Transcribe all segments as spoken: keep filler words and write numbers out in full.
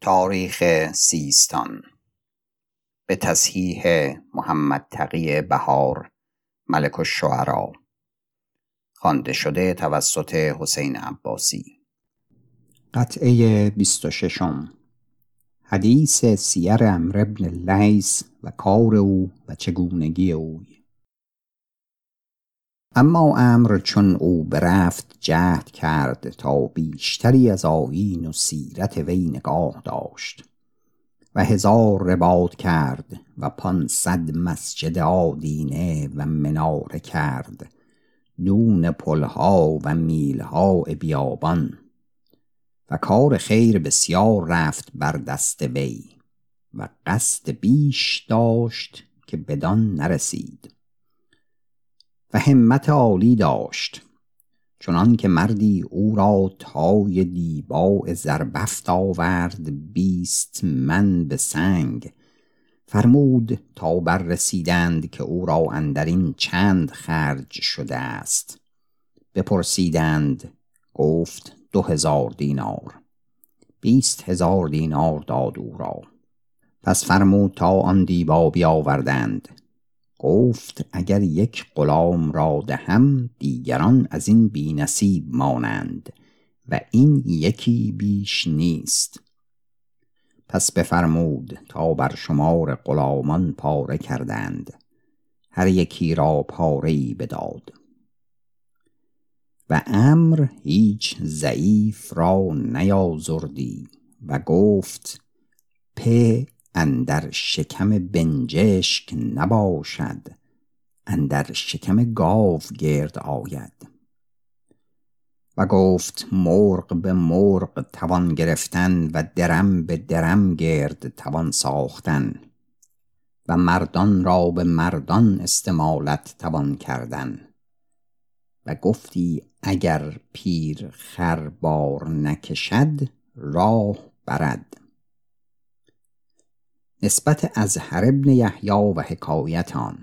تاریخ سیستان به تصحیح محمد تقی بهار ملک الشعراء، خوانده شده توسط حسین عباسی. قطعه بیست و ششم. حدیث سیر عمرو بن اللیث و کار او و چگونگی اوی. اما عمرو چون او برفت جهد کرد تا بیشتری از آیین و سیرت وی نگاه داشت و هزار رباط کرد و پانصد مسجد آدینه و مناره کرد دون پلها و میلها بیابان و کار خیر بسیار رفت بر دست وی و قصد بیش داشت که بدان نرسید و همت عالی داشت، چنان که مردی او را تای دیباء زربفت آورد بیست من به سنگ، فرمود تا بر رسیدند که او را اندرین چند خرج شده است. بپرسیدند، گفت دو هزار دینار. بیست هزار دینار داد او را. پس فرمود تا آن دیبا بیاوردند. گفت اگر یک غلام را دهم دیگران از این بی نصیب مانند و این یکی بیش نیست. پس بفرمود تا بر شمار غلامان پاره کردند، هر یکی را پاره‌ای بداد. و عمرو هیچ ضعیف را نیازردی و گفت په اندر شکم بنجشک نباشد، اندر شکم گاو گرد آید. و گفت مرغ به مرغ توان گرفتن و درم به درم گرد توان ساختن و مردان را به مردان استمالت توان کردن. و گفتی اگر پیر خر بار نکشد راه برد. نسبت ازهر بن یحیی و حکایت آن.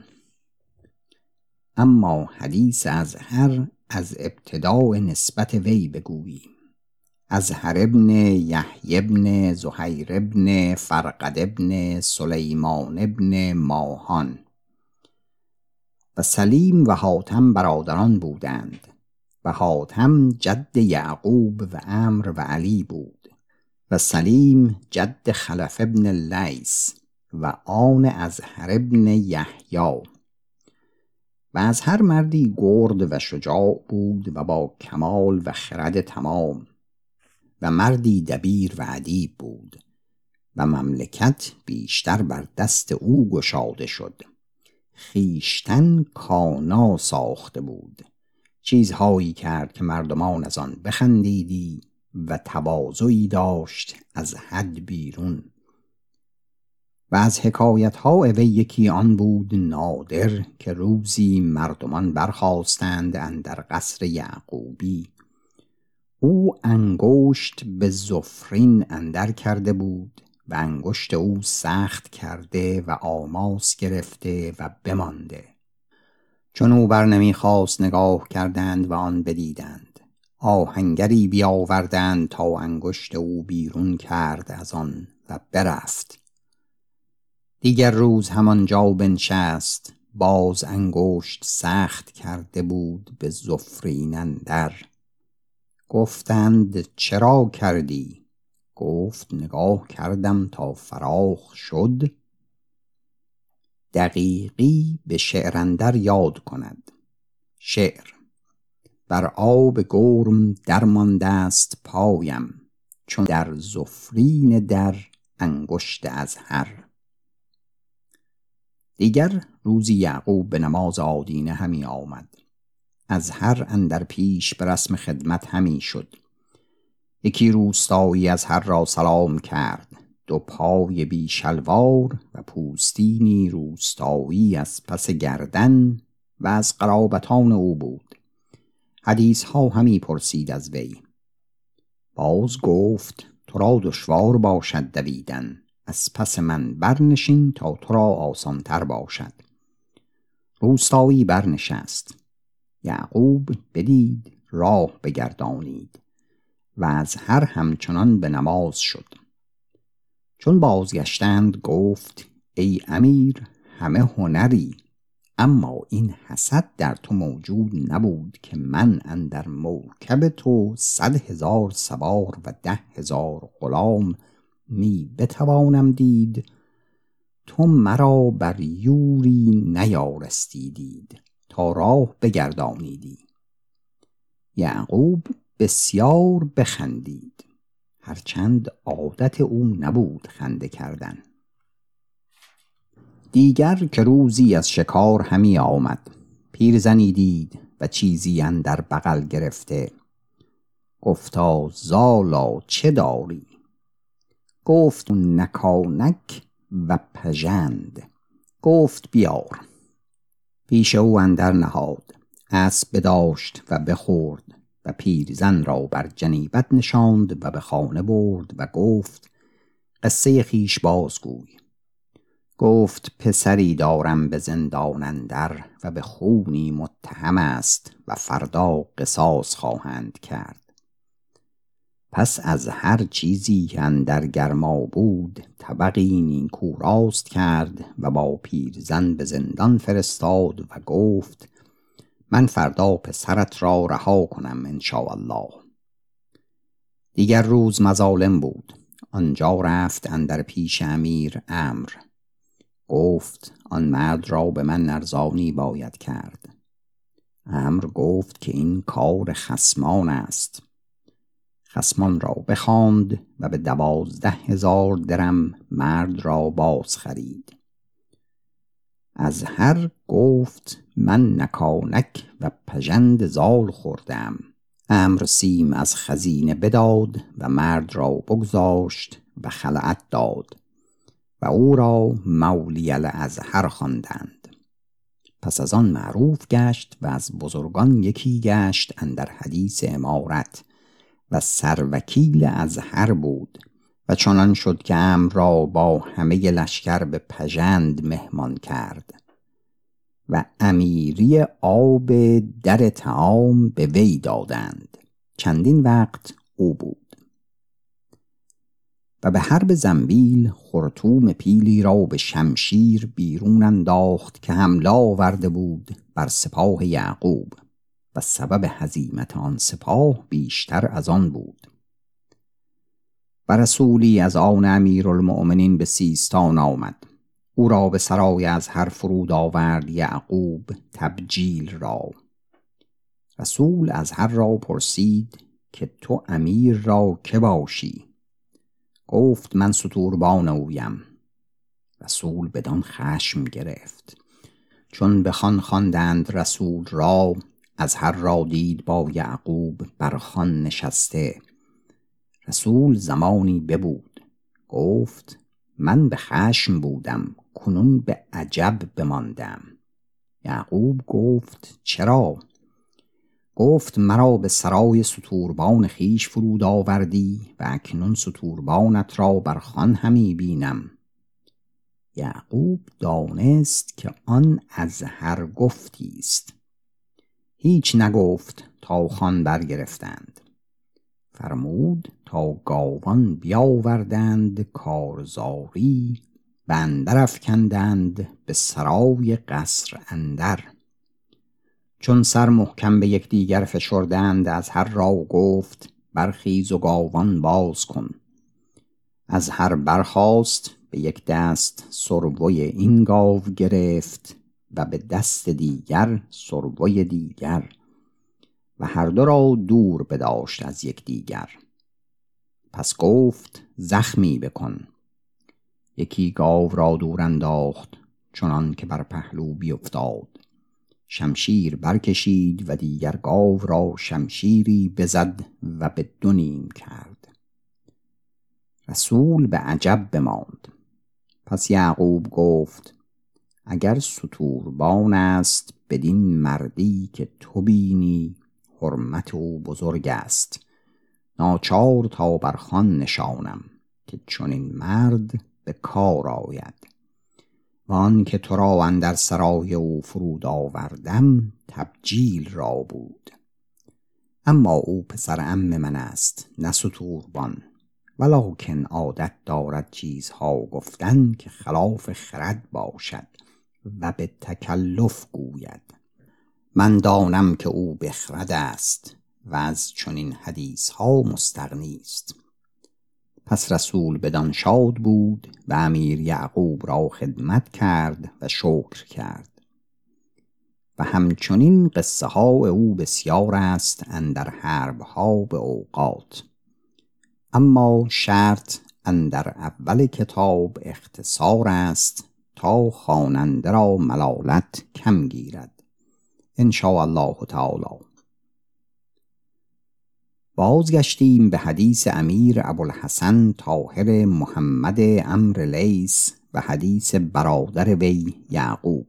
اما حدیث ازهر از ابتداء نسبت وی بگوییم. ازهر بن یحیی بن زهیر بن فرقد بن سلیمان بن ماهان. و سلیم و حاتم برادران بودند و حاتم جد یعقوب و عمرو و علی بود و سلیم جد خلف بن اللیث و آن ازهر بن یحیی. و ازهر مردی گرد و شجاع بود و با کمال و خرد تمام و مردی دبیر و ادیب بود و مملکت بیشتر بر دست او گشاده شد. خیشتن کانا ساخته بود، چیزهایی کرد که مردمان از آن بخندیدی و تواضعی داشت از حد بیرون. و از حکایت‌ها وی یکی آن بود نادر که روزی مردمان برخاستند اندر قصر یعقوبی. او انگشت به زفرین اندر کرده بود و انگشت او سخت کرده و آماس گرفته و بمانده. چون او بر نمی خواست نگاه کردند و آن بدیدند. آهنگری بیاوردند تا انگشت او بیرون کرد از آن و برفت. دیگر روز همانجا بنشست، باز انگشت سخت کرده بود به زفرین اندر. گفتند چرا کردی؟ گفت نگاه کردم تا فراخ شد. دقیقی به شعر اندر یاد کند. شعر: بر آب گرم در مانده است پایم، چون در زفرین در انگشت ازهر. دیگر روزی یعقوب به نماز آدینه همی آمد. ازهر اندر پیش به رسم خدمت همی شد. یکی روستایی ازهر را سلام کرد. دو پای بی شلوار و پوستینی روستایی از پس گردن و از قرابتان او بود. حدیث ها همی پرسید از وی. باز گفت تو را دشوار باشد دویدن، از پس من برنشین تا تو را آسان تر باشد. روستایی برنشست. یعقوب بدید راه بگردانید و ازهر همچنان به نماز شد. چون بازگشتند گفت ای امیر همه هنری، اما این حسد در تو موجود نبود که من اندر موکب تو صد هزار سوار و ده هزار غلام می بتوانم دید، تو مرا بر یوری نیارستی دید تا راه بگردانیدی. یعقوب بسیار بخندید، هرچند عادت او نبود خنده کردن. دیگر که روزی از شکار همی آمد، پیرزنی دید و چیزی اندر بغل گرفته. گفتا زالا چه داری؟ گفت نکانک و پژند. گفت بیار. پیش او اندر نهاد، اسب بداشت و بخورد و پیرزن را بر جنیبت نشاند و به خانه برد و گفت قصه خویش بازگوی. گفت پسری دارم به زندان اندر و به خونی متهم است و فردا قصاص خواهند کرد. پس از هر چیزی که اندر گرما بود طبقی نیکو راست کرد و با پیرزن به زندان فرستاد و گفت من فردا پسرت را رها کنم انشاءالله. دیگر روز مظالم بود، آنجا رفت اندر پیش امیر عمرو. گفت آن مرد را به من ارزانی باید کرد. عمرو گفت که این کار خصمان است. خصمان را بخواند و به دوازده هزار درم مرد را باز خرید. از هر گفت من نکانک و پژند زال خوردم. عمرو سیم از خزینه بداد و مرد را بگذاشت و خلعت داد و او را مولی الازهر خواندند. پس از آن معروف گشت و از بزرگان یکی گشت اندر حدیث امارت و سروکیل ازهر بود و چنان شد که عمرو را با همه لشکر به پژند مهمان کرد و امیری آب در طعام به وی دادند. چندین وقت او بود و به حرب زنبیل خرطوم پیلی را به شمشیر بیرون انداخت که حمله آورده بود بر سپاه یعقوب و سبب هزیمت آن سپاه بیشتر از آن بود. و رسولی از آن امیرالمؤمنین به سیستان آمد، او را به سرای ازهر فرود آورد یعقوب تبجیل را. رسول ازهر را پرسید که تو امیر را که باشی؟ گفت من ستوربان اویم. رسول بدان خشم گرفت. چون به خان خواندند رسول را، ازهر را دید با یعقوب بر خوان نشسته. رسول زمانی ببود، گفت من به خشم بودم، کنون به عجب بماندم. یعقوب گفت چرا؟ گفت مرا به سرای ستوربان خیش فرود آوردی و اکنون ستوربانت را بر خوان همی بینم. یعقوب دانست که آن ازهر گفتی است. هیچ نگفت تا خوان برگرفتند. فرمود تا گاوان بیاوردند کارزاری و اندر افکندند به سرای قصر اندر. چون سر محکم به یک دیگر فشردند، ازهر را گفت برخیز و گاوان باز کن. ازهر برخاست، به یک دست سربوی این گاو گرفت و به دست دیگر سربوی دیگر و هر دو را دور بداشت از یک دیگر. پس گفت زخمی بکن. یکی گاو را دور انداخت چنان که بر پهلو بیفتاد. شمشیر برکشید و دیگر گاو را شمشیری بزد و به دو نیم کرد. رسول به عجب بماند. پس یعقوب گفت اگر ستوربان است بدین مردی که تو بینی، حرمت او بزرگ است. ناچار تا بر خوان نشانم که چون این مرد به کار آید. و آن که تو را اندر سرای او فرود آوردم تبجیل را بود. اما او پسر عم من است، نه ستوربان، ولکن عادت دارد چیزها گفتن که خلاف خرد باشد و به تکلف گوید. من دانم که او بخرد است و از چنین حدیث ها مستغنی است. پس رسول بدان شاد بود و امیر یعقوب را خدمت کرد و شکر کرد. و همچنین قصه ها او بسیار است اندر حرب ها به اوقات، اما شرط اندر اول کتاب اختصار است تا خواننده را ملالت کم گیرد. ان شاء الله تعالی. بازگشتیم به حدیث امیر ابوالحسن طاهر محمد عمرو لیث و حدیث برادر وی یعقوب.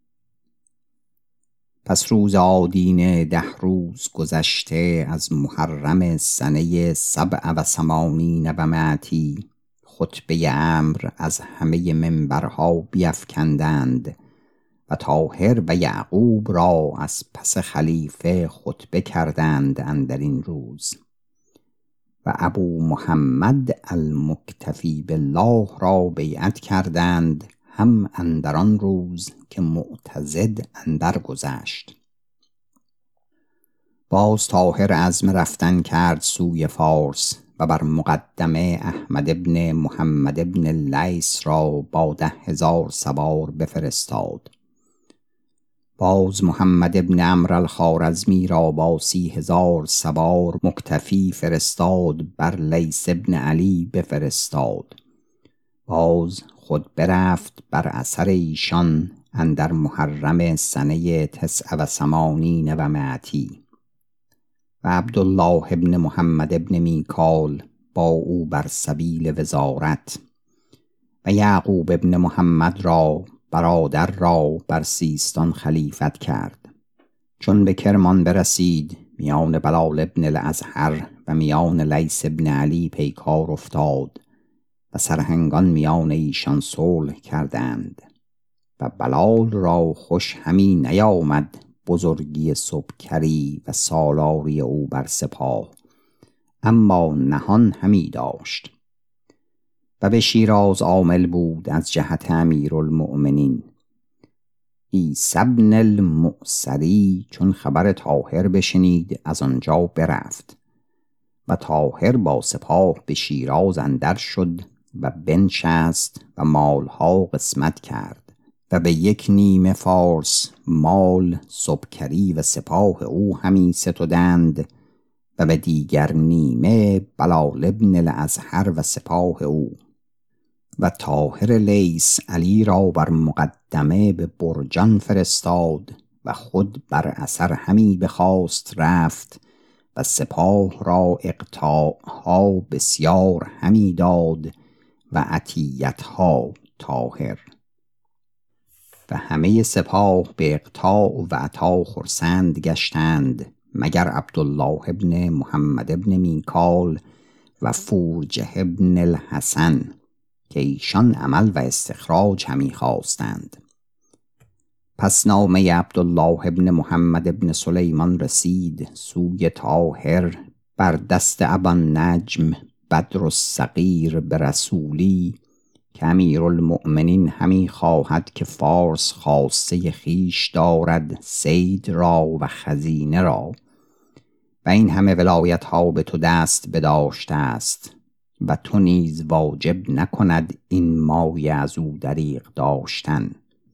پس روز آدینه ده روز گذشته از محرم سنه سبع و ثمانین و مائتی، خطبه امر از همه منبرها بیفکندند و طاهر و یعقوب را از پس خلیفه خطبه کردند اندر این روز. و ابو محمد المکتفی بالله را بیعت کردند هم اندر آن روز که معتضد اندر گذشت. باز طاهر عزم رفتن کرد سوی فارس و بر مقدمه احمد ابن محمد ابن لیث را با ده هزار سوار بفرستاد. باز محمد ابن عمرو الخوارزمی را با سی هزار سوار مکتفی فرستاد بر لیث ابن علی بفرستاد. باز خود برفت بر اثر ایشان اندر محرم سنه تسع و ثمانین و مائتی. و عبدالله ابن محمد ابن میکال با او بر سبیل وزارت و یعقوب ابن محمد را برادر را بر سیستان خلیفت کرد. چون به کرمان برسید میان بلال ابن الازهر و میان لیث ابن علی پیکار افتاد و سرهنگان میان ایشان صلح کردند و بلال را خوش همی نیامد بزرگی سبکری و سالاری او بر سپاه، اما نهان همی داشت و به شیراز عامل بود از جهت امیرالمؤمنین. عیسی بن المعصری چون خبر طاهر بشنید از آنجا برفت و طاهر با سپاه به شیراز اندر شد و بنشست و مالها قسمت کرد و به یک نیمه فارس مال سبکری و سپاه او همی ستدند و به دیگر نیمه بلال ابن الازهر و سپاه او. و طاهر لیث علی را بر مقدمه به برجان فرستاد و خود بر اثر همی بخواست رفت و سپاه را اقطاعها بسیار همی داد و عطیتها طاهر. و همه سپاه به اقطاع و عطا خرسند گشتند مگر عبدالله ابن محمد ابن میکال و فورجه ابن الحسن که ایشان عمل و استخراج همی خواستند. پس نامه عبدالله ابن محمد ابن سلیمان رسید سوی طاهر بر دست ابا نجم بدر الصغیر به رسولی که امیرالمؤمنین همی خواهد که فارس خاصه خیش دارد صید را و خزینه را و این همه ولایت ها به تو دست بداشته است و تو نیز واجب نکند این مایه از او دریغ داشتن.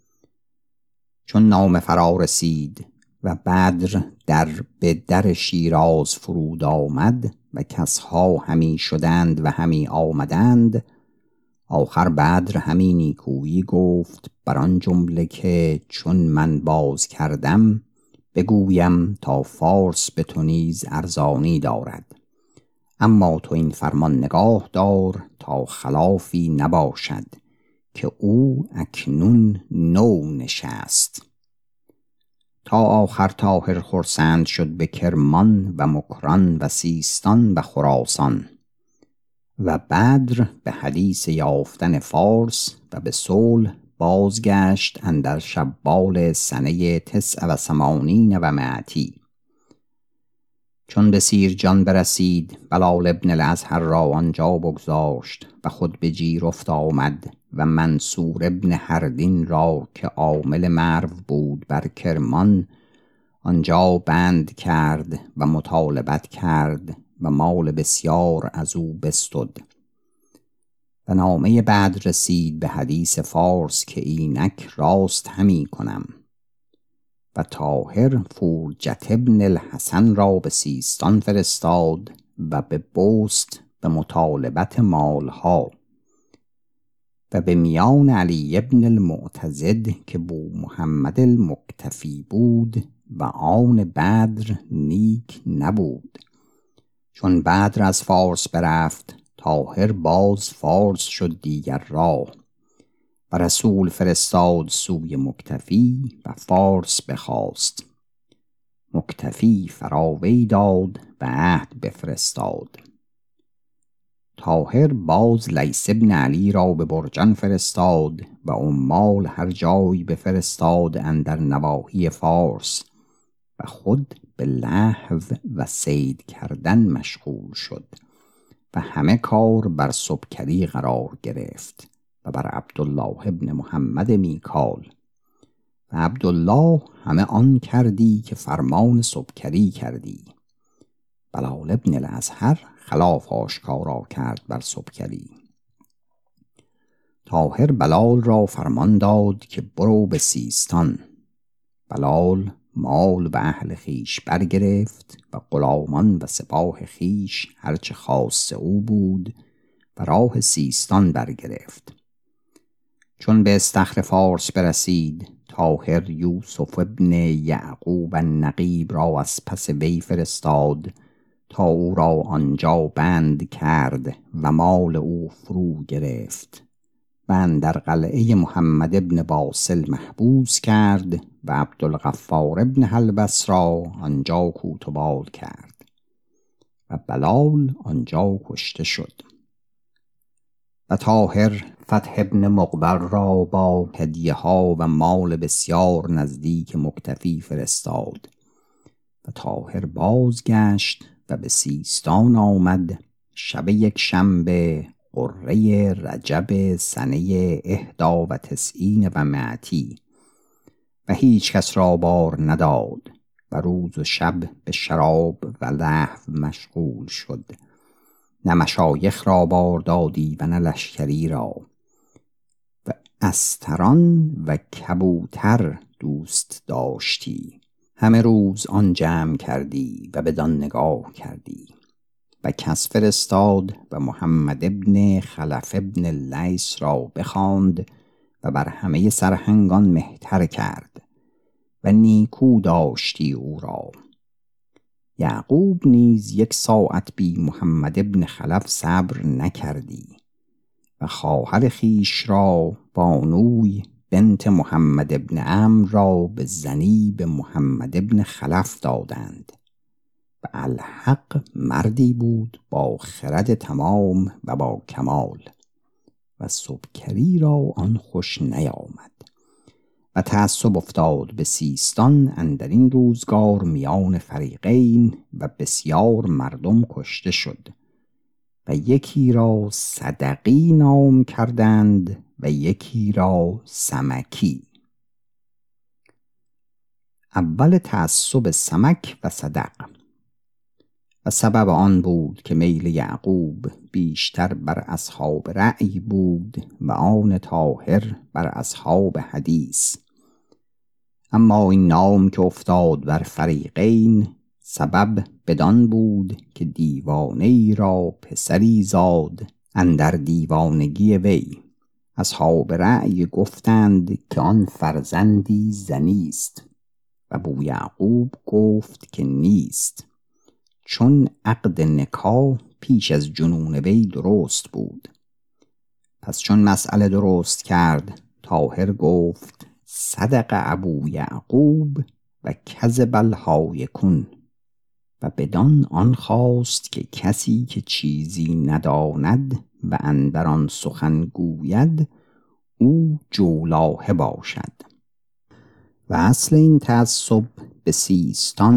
چون نامه فرا رسید و بدر در به در شیراز فرود آمد و کسها همی شدند و همی آمدند، آخر بدر همی نیکویی گفت بر آن جمله که چون من باز کردم بگویم تا فارس به تو نیز ارزانی دارد، اما تو این فرمان نگاه دار تا خلافی نباشد که او اکنون نو نشست. تا آخر طاهر خرسند شد به کرمان و مکران و سیستان و خراسان و بدر به حدیث یافتن فارس و به صلح بازگشت اندر شوال سنه تسع و ثمانین و مائتی. چون به سیرجان برسید بلال ابن الازهر را آنجا بگذاشت و خود به جیرفت آمد و منصور ابن هردین را که عامل مرو بود بر کرمان آنجا بند کرد و مطالبت کرد و مال بسیار از او بستد. و نامه بعد رسید به حدیث فارس که اینک راست همی کنم. و طاهر فرجت ابن الحسن را به سیستان فرستاد و به بست به مطالبت مالها و به میان علی ابن المعتضد که بو محمد المکتفی بود و آن بدر نیک نبود. چون بدر از فارس برفت طاهر باز فارس شد دیگر راه و رسول فرستاد سوی مکتفی و فارس بخواست. مکتفی فراوی داد و عهد بفرستاد. طاهر باز لیث ابن علی را به برجن فرستاد و عمال هر جای بفرستاد اندر نواحی فارس و خود به لهو و صید کردن مشغول شد و همه کار بر سبکری قرار گرفت و بر عبدالله ابن محمد میکال و عبدالله همه آن کردی که فرمان سبکری کردی. بلال ابن الازهر خلاف آشکارا کرد بر سبکری. طاهر بلال را فرمان داد که برو به سیستان. بلال مال و اهل خیش برگرفت و غلامان و سپاه خیش هرچه خاص او بود و راه سیستان برگرفت. چون به استخر فارس برسید طاهر یوسف ابن یعقوب النقیب را از پس وی فرستاد تا او را آنجا بند کرد و مال او فرو گرفت و اندر قلعه محمد ابن باصل محبوس کرد و عبدالغفار ابن حلبس را آنجا کوتوال کرد و بلال آنجا کشته شد. و طاهر فتح ابن مقبر را با هدیه ها و مال بسیار نزدیک مکتفی فرستاد و طاهر بازگشت و به سیستان آمد شب یک شنبه قره رجب سنه اهدا و تسعین و معتی و هیچ کس را بار نداد و روز و شب به شراب و لهو مشغول شد. نه مشایخ را بار دادی و نه لشکری را و استران و کبوتر دوست داشتی. همه روز آن جمع کردی و بدان نگاه کردی. و کس فرستاد و محمد ابن خلف ابن لیث را بخواند و بر همه سرهنگان مهتر کرد و نیکو داشتی او را. یعقوب نیز یک ساعت بی محمد ابن خلف صبر نکردی و خواهر خیش را بانوی بنت محمد ابن عمرو را به زنی به محمد ابن خلف دادند و الحق مردی بود با خرد تمام و با کمال و سبکری را آن خوش نیامد و تعصب افتاد به سیستان اندر این روزگار میان فریقین و بسیار مردم کشته شد و یکی را صدقی نام کردند و یکی را سمکی. اول تعصب سمک و صدق. و سبب آن بود که میل یعقوب بیشتر بر اصحاب رأی بود و آن طاهر بر اصحاب حدیث. اما این نام که افتاد بر فریقین سبب بدان بود که دیوانه‌ای را پسری زاد اندر دیوانگی وی. اصحاب رأی گفتند که آن فرزندی زنیست و بو یعقوب گفت که نیست، چون عقد نکاح پیش از جنون وی درست بود. پس چون مسئله درست کرد طاهر گفت صدق ابو یعقوب و کذب الحایکون و بدان آن خواست که کسی که چیزی نداند و اندر آن سخن گوید او جولاهه باشد. و اصل این تعصب به سیستان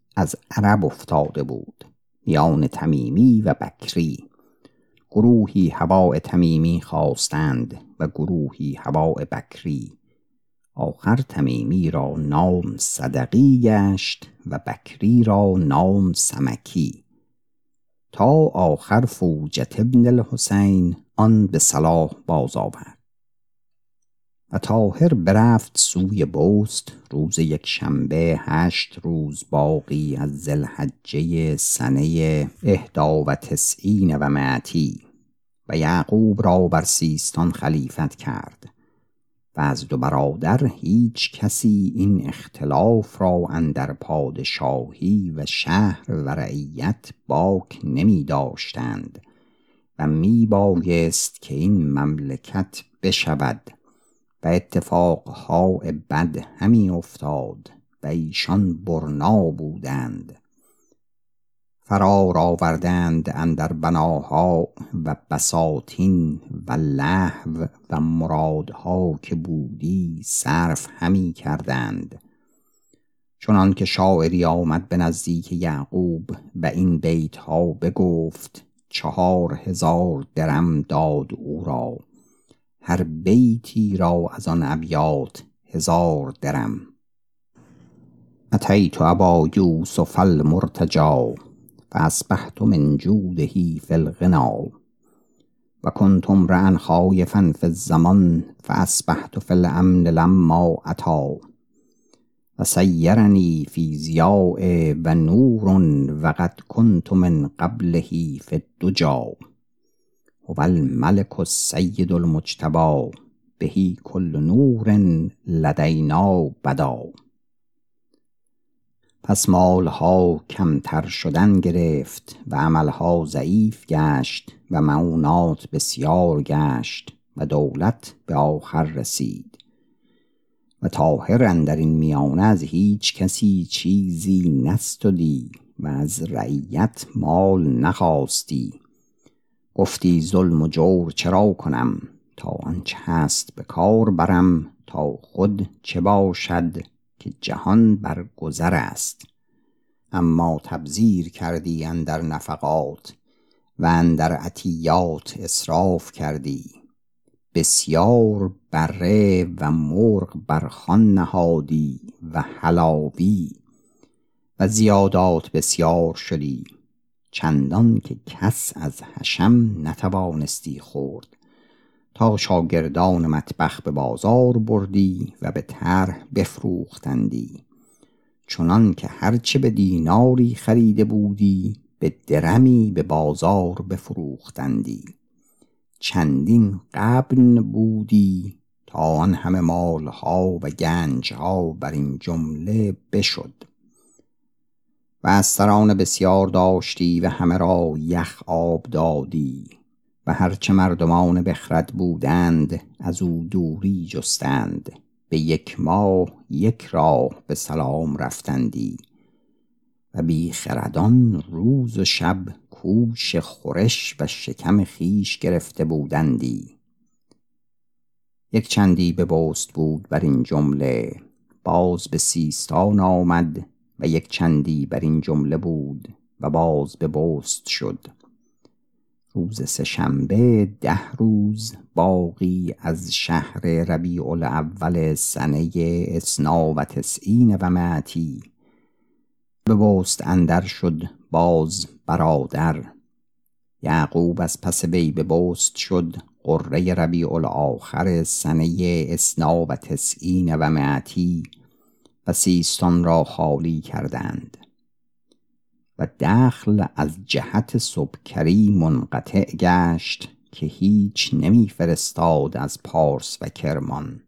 از عرب افتاده بود، میان تمیمی و بکری. گروهی هواء تمیمی خواستند و گروهی هواء بکری. آخر تمیمی را نام صدقی گشت و بکری را نام سمکی. تا آخر فوجت ابن الحسین آن به صلاح باز آورد. و طاهر برفت سوی بست روز یک شنبه هشت روز باقی از ذی الحجه سنه احدا و تسعین و مأتی و یعقوب را بر سیستان خلیفت کرد. و از دو برادر هیچ کسی این اختلاف را اندر پادشاهی و شهر و رعیت باک نمی داشتند و می بایست که این مملکت بشود و اتفاقها بد همی افتاد و ایشان برنا بودند. فرار آوردند اندر بناها و بساتین و لهو و مرادها که بودی صرف همی کردند. چنان که شاعری آمد به نزدیک یعقوب و این بیت ها بگفت، چهار هزار درم داد او را، هر بیتی را از آن ابیات هزار درم. اتیت ابا یوسف المرتجا فاصبحت من جوده فی الغنا و کنت امرأ خایفا فی الزمان فاصبحت فی الامن لما اتی و سیرنی فی ضیاء و نور و قد کنت من قبله فی الدجا و الملک السید المجتبی بهی کل نور لدینا بدا. پس مالها کمتر شدن گرفت و عملها ضعیف گشت و معونات بسیار گشت و دولت به آخر رسید. و طاهر اندر این میانه از هیچ کسی چیزی نستدی و از رعیت مال نخواستی. گفتی ظلم و جور چرا کنم، تا آنچه هست به کار برم، تا خود چه باشد که جهان بر گذر است. اما تبذیر کردی اندر نفقات و اندر عطیات اسراف کردی. بسیار بره و مرغ بر خوان نهادی و حلاوی و زیادات بسیار شدی، چندان که کس از حشم نتوانستی خورد. تا شاگردان مطبخ به بازار بردی و به طرح بفروختندی، چنان که هرچه به دیناری خریده بودی به درمی به بازار بفروختندی. چندین غبن بودی تا آن همه مالها و گنجها بر این جمله بشد. و استران بسیار داشتی و همه را یخ آب دادی و هرچه مردمان بخرد بودند از او دوری جستند. به یک ماه یک راه به سلام رفتندی و بی خردان روز و شب کوش خورش و شکم خیش گرفته بودندی. یک چندی به بست بود بر این جمله، باز به سیستان آمد و یک چندی بر این جمله بود و باز به بست شد. روز سه شنبه ده روز باقی از شهر ربیع الاول سنه اثنا و تسعین و مأتی به بست اندر شد باز برادر. یعقوب از پس وی به بست شد قره ربیع الاخر سنه اثنا و تسعین و مأتی و سیستان را خالی کردند. و دخل از جهت سبکری منقطع گشت که هیچ نمی فرستاد از پارس و کرمان.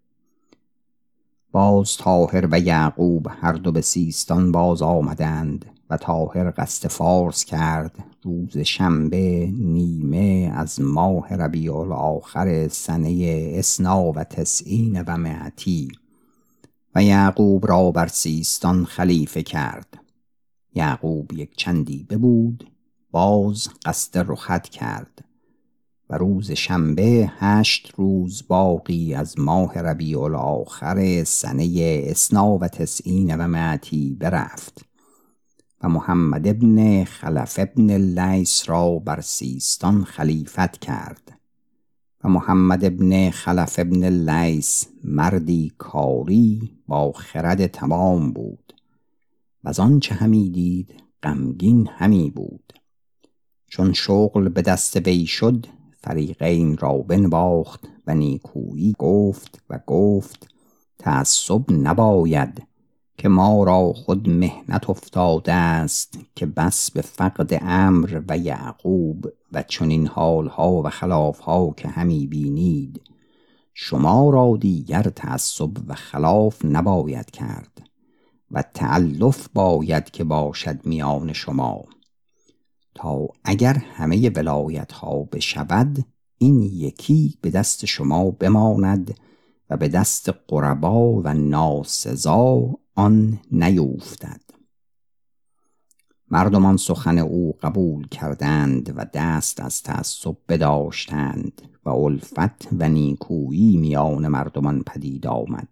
باز طاهر و یعقوب هر دو به سیستان باز آمدند و طاهر قصد فارس کرد روز شنبه نیمه از ماه ربیع الاخر سنه اثنا و تسعین و مأتی و یعقوب را بر سیستان خلیفه کرد. یعقوب یک چندی ببود باز قصد رخت کرد و روز شنبه هشت روز باقی از ماه ربیع الاخر سنه اثنا و تسعین و مأتی برفت و محمد ابن خلف ابن اللیث را بر سیستان خلیفت کرد. و محمد ابن خلف ابن اللیث مردی کاری با خرد تمام بود و از آنچه همی دید غمگین همی بود. چون شغل به دست وی شد فریقین را بنواخت و نیکویی گفت و گفت تعصب نباید که ما را خود محنت افتاده است که بس به فقد عمرو و یعقوب و چنین حالها و خلافها که همی بینید شما را دیگر تعصب و خلاف نباید کرد و تألف باید که باشد میان شما، تا اگر همه ولایت ها بشود این یکی به دست شما بماند و به دست غربا و ناسزا آن نیوفتد. مردمان سخن او قبول کردند و دست از تعصب بداشتند و الفت و نیکویی میان مردمان پدید آمد.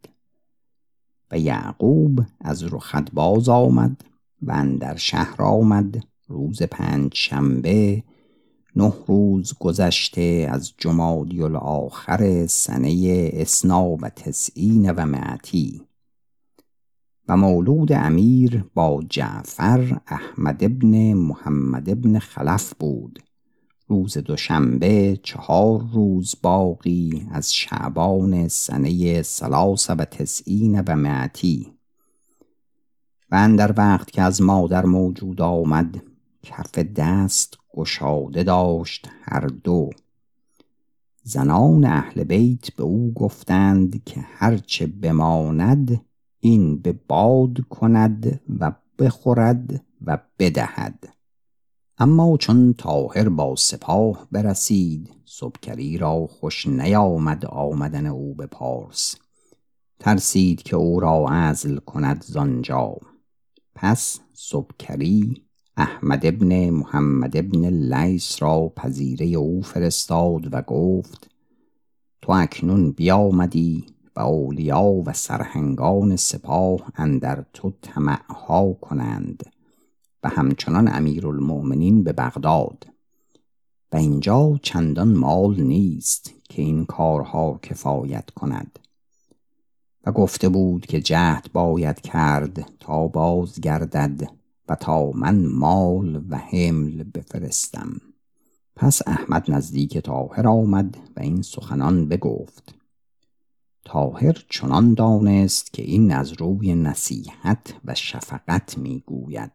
و یعقوب از رخت باز آمد و اندر شهر آمد روز پنج شنبه نه روز گذشته از جمادی الاخر سنه اثنا و تسعین و معتی. و مولود امیر با جعفر احمد ابن محمد ابن خلف بود. روز دوشنبه چهار روز باقی از شعبان سنه سلاس و تسعین و معتی. و اندر وقت که از مادر موجود آمد کف دست گشاده داشت هر دو. زنان اهل بیت به او گفتند که هرچه بماند این به باد کند و بخورد و بدهد. اما چون طاهر با سپاه برسید سبکری را خوش نیامد آمدن او به پارس، ترسید که او را عزل کند زانجا. پس سبکری احمد ابن محمد ابن اللیث را پذیره او فرستاد و گفت تو اکنون بیامدی و اولیا و سرهنگان سپاه اندر تو طمعها کنند و همچنان امیرالمؤمنین به بغداد و اینجا چندان مال نیست که این کارها کفایت کند. و گفته بود که جهد باید کرد تا باز گردد و تا من مال و حمل بفرستم. پس احمد نزدیک طاهر آمد و این سخنان بگفت. طاهر چنان دانست که این از روی نصیحت و شفقت میگوید.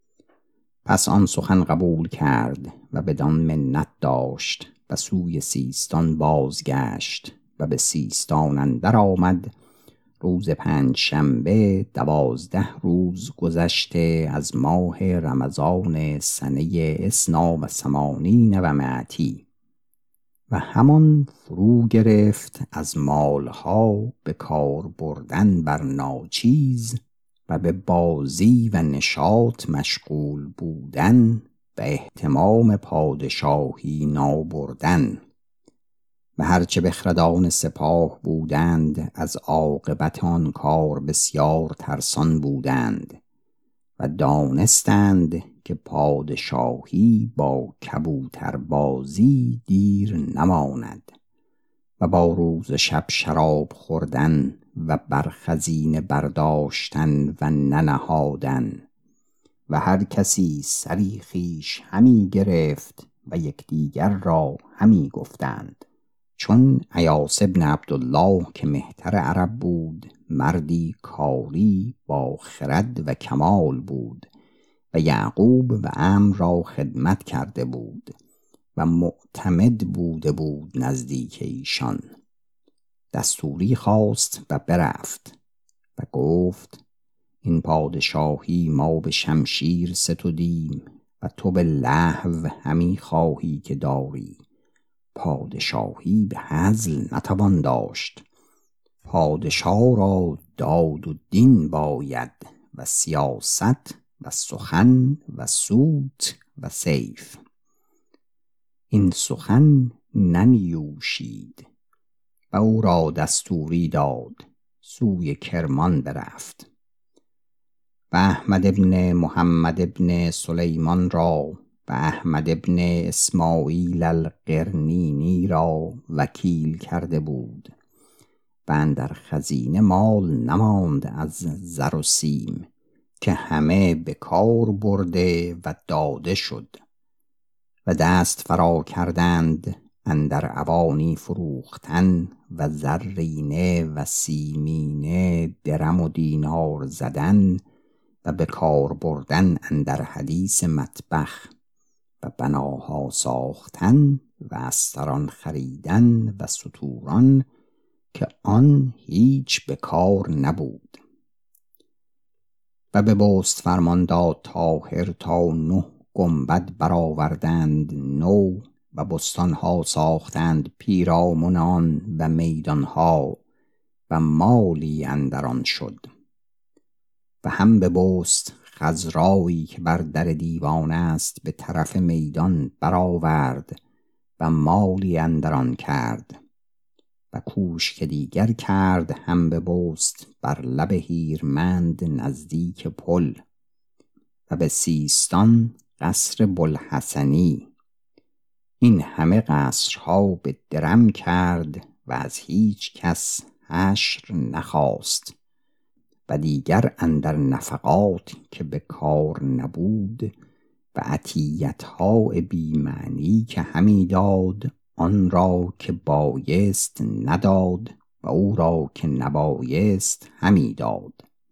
پس آن سخن قبول کرد و بدان منت داشت و سوی سیستان بازگشت و به سیستان اندر آمد روز پنج شنبه دوازده روز گذشته از ماه رمضان سنه اثنا و ثمانین و معتی. و همان فرو گرفت از مالها به کار بردن بر ناچیز و به بازی و نشاط مشغول بودن و اهتمام پادشاهی نابردن. و هرچه بخردان سپاه بودند از عاقبت آن کار بسیار ترسان بودند و دانستند که پادشاهی با کبوتر بازی دیر نماند و با روز شب شراب خوردن و بر خزینه برداشتن و ننهادن و هر کسی سری خویش همی گرفت و یکدیگر را همی گفتند. چون ایاس ابن عبدالله که مهتر عرب بود مردی کاری با خرد و کمال بود و یعقوب و عمرو را خدمت کرده بود و معتمد بوده بود نزدیک ایشان. دستوری خواست و برفت و گفت این پادشاهی ما به شمشیر ستودیم و تو به لهو همی خواهی که داری. پادشاهی به هزل نتوان داشت. پادشاه را داد و دین باید و سیاست و سخن و سوت و سیف. این سخن ننیوشید و او را دستوری داد سوی کرمان برفت. و احمد ابن محمد ابن سلیمان را و احمد ابن اسماعیل القرنینی را وکیل کرده بود و اندر خزینه مال نماند از زر و سیم که همه به کار برده و داده شد و دست فرا کردند اندر اوانی فروختن و زرینه و سیمینه درم و دینار زدن و به کار بردن اندر حدیث مطبخ و بناها ساختن و استران خریدن و ستوران که آن هیچ به کار نبود. و به بست فرمان داد طاهر تا نه گنبد برآوردند نو و بستانها ساختند پیرامون آن و میدانها و مالی اندران شد. و هم به بست خضرایی که بر در دیوان است به طرف میدان برآورد و مالی اندران کرد. و کوشک دیگر کرد هم به بست بر لب هیرمند نزدیک پل و به سیستان قصر بوالحسنی. این همه قصرها به درم کرد و از هیچ کس حشر نخواست. و دیگر اندر نفقات که به کار نبود و عطیتها بی معنی که همی داد، آن را که بایست نداد و او را که نبایست همی داد.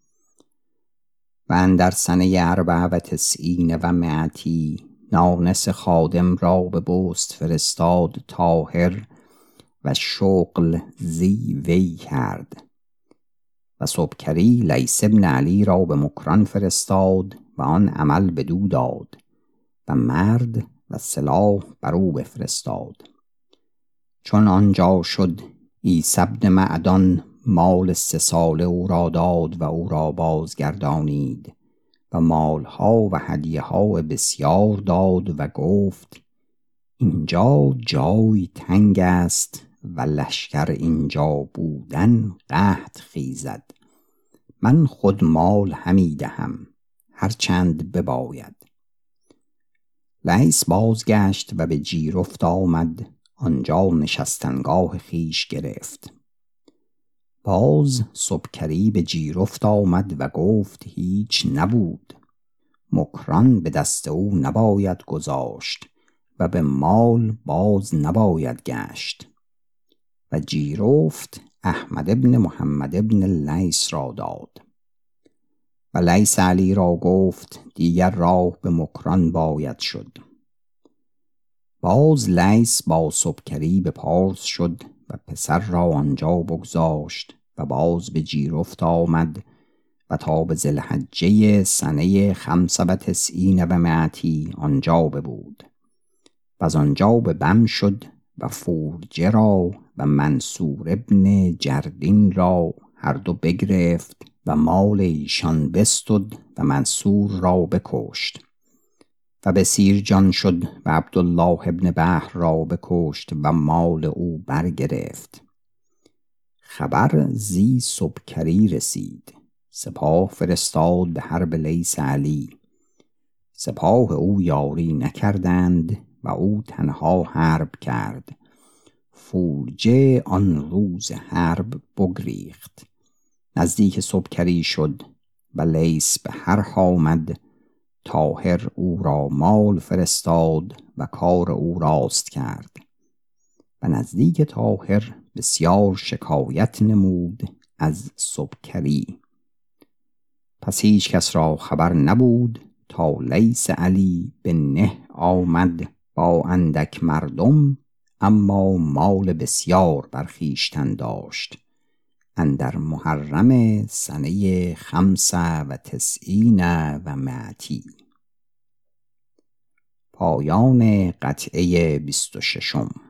و اندر سنه اربع و تسعین و مئتی نانس خادم را به بست فرستاد طاهر و شغل زی وی کرد. و سبکری لیث بن علی را به مکران فرستاد و آن عمل بدو داد و مرد و سلاح بر او بفرستاد. چون آنجا شد عیسی بن معدان مال سه ساله او را داد و او را بازگردانید و مالها و هدیه ها بسیار داد و گفت اینجا جای تنگ است و لشکر اینجا بودن قحط خیزد. من خود مال همی دهم هرچند بباید. لیث بازگشت و به جیرفت آمد، آنجا نشستنگاه خیش گرفت. باز سبکری به جیرفت آمد و گفت هیچ نبود. مکران به دست او نباید گذاشت و به مال باز نباید گشت. و جیرفت احمد ابن محمد ابن لیث را داد. و لیث علی را گفت دیگر راه به مکران باید شد. باز لیث با سبکری به پارس شد و پسر را آنجا بگذاشت و باز به جیرفت آمد و تا به ذوالحجه سنه خمس و تسعین و مئتی آنجا ببود. و از آنجا به بم شد و فورجه را و منصور ابن جردین را هر دو بگرفت و مال ایشان بستد و منصور را بکشت. و به سیرجان شد و عبدالله ابن بحر را بکشت و مال او برگرفت. خبر زی سبکری رسید، سپاه فرستاد به حرب لیث علی. سپاه او یاری نکردند و او تنها حرب کرد. فورجه آن روز حرب بگریخت. نزدیک سبکری شد و لیث به حرب آمد. طاهر او را مال فرستاد و کار او راست کرد. و نزدیک طاهر بسیار شکایت نمود از سبکری. پس هیچ کس را خبر نبود تا لیث علی به نه آمد با اندک مردم، اما مال بسیار بر خویشتن داشت. اندر محرم سنه خمس و تسعین و مئتی. پایان قطعه بیست و ششم.